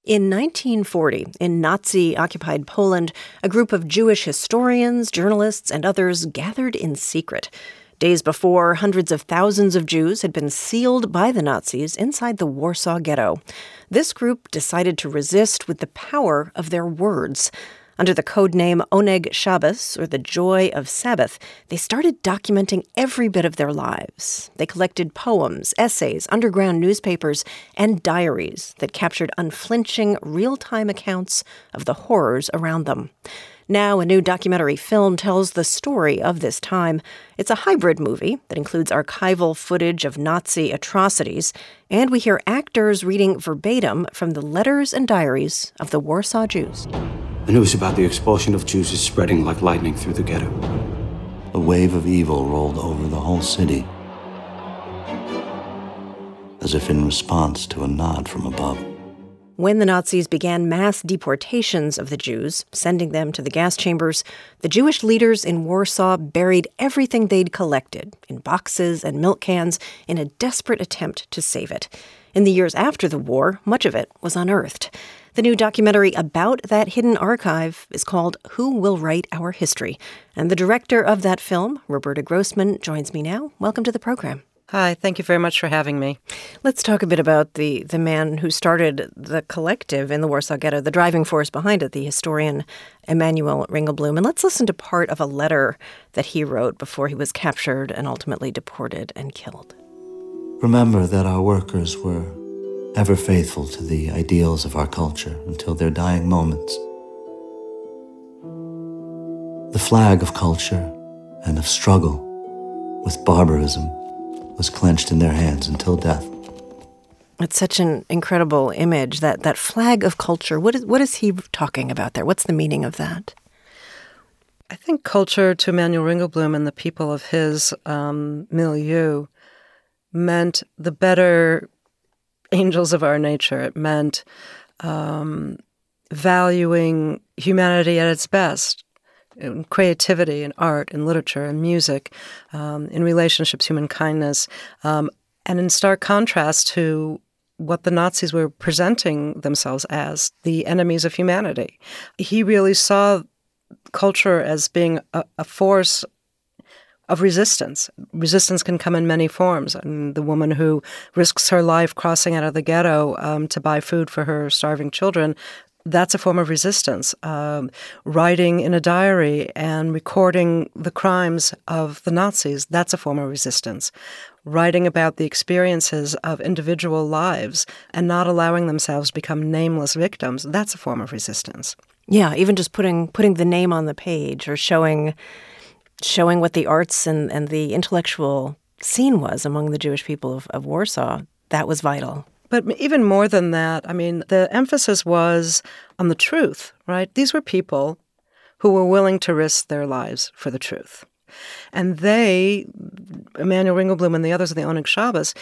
In 1940, in Nazi-occupied Poland, a group of Jewish historians, journalists, and others gathered in secret. Days before, hundreds of thousands of Jews had been sealed by the Nazis inside the Warsaw Ghetto. This group decided to resist with the power of their words. Under the code name Oneg Shabbos, or the Joy of Sabbath, they started documenting every bit of their lives. They collected poems, essays, underground newspapers, and diaries that captured unflinching, real-time accounts of the horrors around them. Now, a new documentary film tells the story of this time. It's a hybrid movie that includes archival footage of Nazi atrocities, and we hear actors reading verbatim from the letters and diaries of the Warsaw Jews. The news about the expulsion of Jews is spreading like lightning through the ghetto. A wave of evil rolled over the whole city, as if in response to a nod from above. When the Nazis began mass deportations of the Jews, sending them to the gas chambers, the Jewish leaders in Warsaw buried everything they'd collected in boxes and milk cans in a desperate attempt to save it. In the years after the war, much of it was unearthed. The new documentary about that hidden archive is called Who Will Write Our History? And the director of that film, Roberta Grossman, joins me now. Welcome to the program. Hi, thank you very much for having me. Let's talk a bit about the man who started the collective in the Warsaw Ghetto, the driving force behind it, the historian Emanuel Ringelblum. And let's listen to part of a letter that he wrote before he was captured and ultimately deported and killed. Remember that our workers were ever faithful to the ideals of our culture until their dying moments. The flag of culture and of struggle with barbarism was clenched in their hands until death. It's such an incredible image, that flag of culture. What is he talking about there? What's the meaning of that? I think culture to Emanuel Ringelblum and the people of his milieu meant the better angels of our nature. It meant valuing humanity at its best, in creativity and art and literature and music, in relationships, human kindness, and in stark contrast to what the Nazis were presenting themselves as, the enemies of humanity. He really saw culture as being a force of resistance. Resistance can come in many forms. I mean, the woman who risks her life crossing out of the ghetto to buy food for her starving children, that's a form of resistance. Writing in a diary and recording the crimes of the Nazis, that's a form of resistance. Writing about the experiences of individual lives and not allowing themselves to become nameless victims, that's a form of resistance. Yeah, even just putting the name on the page or showing what the arts and the intellectual scene was among the Jewish people of Warsaw, that was vital. But even more than that, I mean, the emphasis was on the truth, right? These were people who were willing to risk their lives for the truth. And they, Emanuel Ringelblum and the others of the Oneg Shabbos,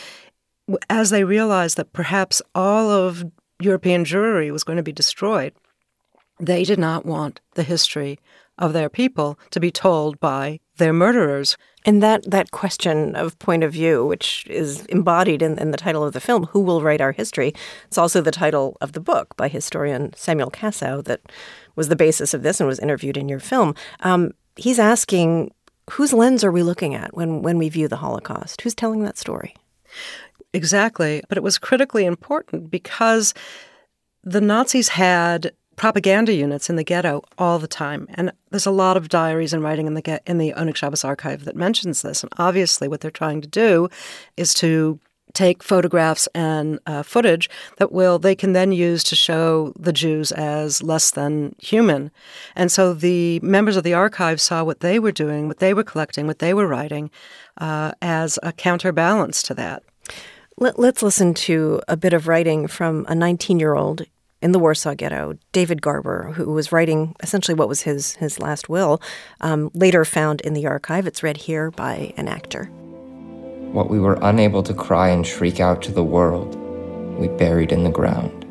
as they realized that perhaps all of European Jewry was going to be destroyed, they did not want the history of their people to be told by their murderers. And that question of point of view, which is embodied in the title of the film, Who Will Write Our History? It's also the title of the book by historian Samuel Kassow that was the basis of this and was interviewed in your film. He's asking, whose lens are we looking at when we view the Holocaust? Who's telling that story? Exactly. But it was critically important because the Nazis had propaganda units in the ghetto all the time. And there's a lot of diaries and writing in the Oneg Shabbos archive that mentions this. And obviously what they're trying to do is to take photographs and footage that they can then use to show the Jews as less than human. And so the members of the archive saw what they were doing, what they were collecting, what they were writing as a counterbalance to that. Let's listen to a bit of writing from a 19-year-old in the Warsaw Ghetto, David Garber, who was writing essentially what was his last will, later found in the archive. It's read here by an actor. What we were unable to cry and shriek out to the world, we buried in the ground.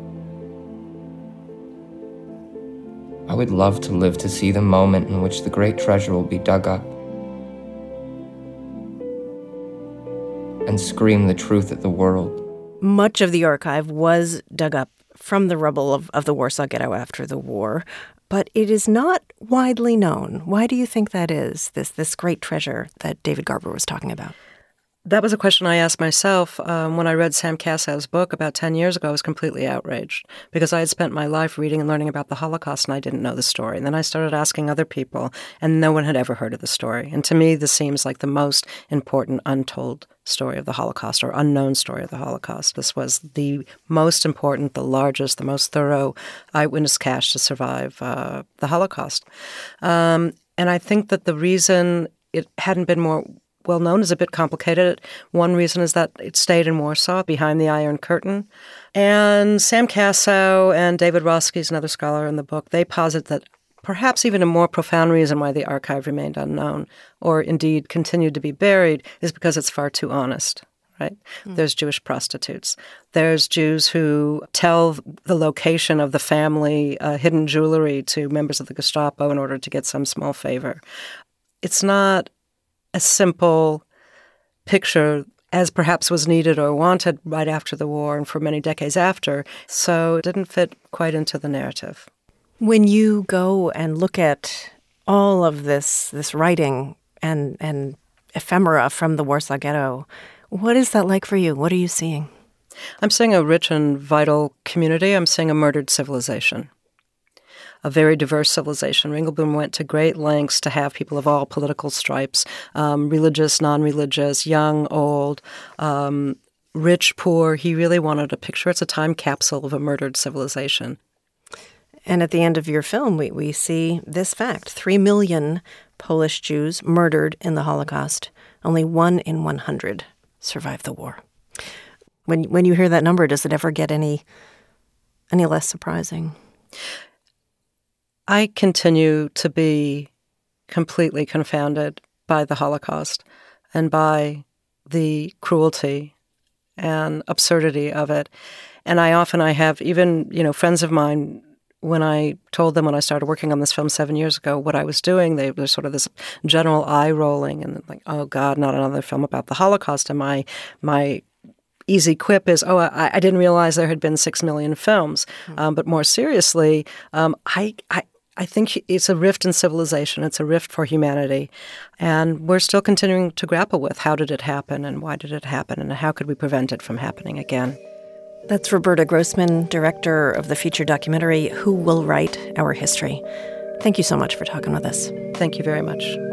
I would love to live to see the moment in which the great treasure will be dug up and scream the truth at the world. Much of the archive was dug up from the rubble of the Warsaw Ghetto after the war, but it is not widely known. Why do you think that is, this great treasure that David Garber was talking about? That was a question I asked myself when I read Sam Kassow's book about 10 years ago. I was completely outraged because I had spent my life reading and learning about the Holocaust and I didn't know the story. And then I started asking other people and no one had ever heard of the story. And to me, this seems like the most important untold story of the Holocaust or unknown story of the Holocaust. This was the most important, the largest, the most thorough eyewitness cache to survive the Holocaust. And I think that the reason it hadn't been more well known is a bit complicated. One reason is that it stayed in Warsaw behind the Iron Curtain. And Sam Kassow and David Roskies, another scholar in the book, they posit that perhaps even a more profound reason why the archive remained unknown or indeed continued to be buried is because it's far too honest. Right? There's Jewish prostitutes. There's Jews who tell the location of the family hidden jewelry to members of the Gestapo in order to get some small favor. It's not a simple picture as perhaps was needed or wanted right after the war and for many decades after, so it didn't fit quite into the narrative. When you go and look at all of this writing and ephemera from the Warsaw Ghetto, what is that like for you? What are you seeing? I'm seeing a rich and vital community. I'm seeing a murdered civilization, a very diverse civilization. Ringelblum went to great lengths to have people of all political stripes, religious, non-religious, young, old, rich, poor. He really wanted a picture. It's a time capsule of a murdered civilization. And at the end of your film, we see this fact. 3 million Polish Jews murdered in the Holocaust. Only 1 in 100 survived the war. When you hear that number, does it ever get any less surprising? I continue to be completely confounded by the Holocaust and by the cruelty and absurdity of it. And I have even, friends of mine, when I told them when I started working on this film 7 years ago what I was doing, there's sort of this general eye rolling and like, oh God, not another film about the Holocaust. And my easy quip is, I didn't realize there had been 6 million films. But more seriously, I think it's a rift in civilization. It's a rift for humanity. And we're still continuing to grapple with how did it happen and why did it happen and how could we prevent it from happening again. That's Roberta Grossman, director of the feature documentary Who Will Write Our History. Thank you so much for talking with us. Thank you very much.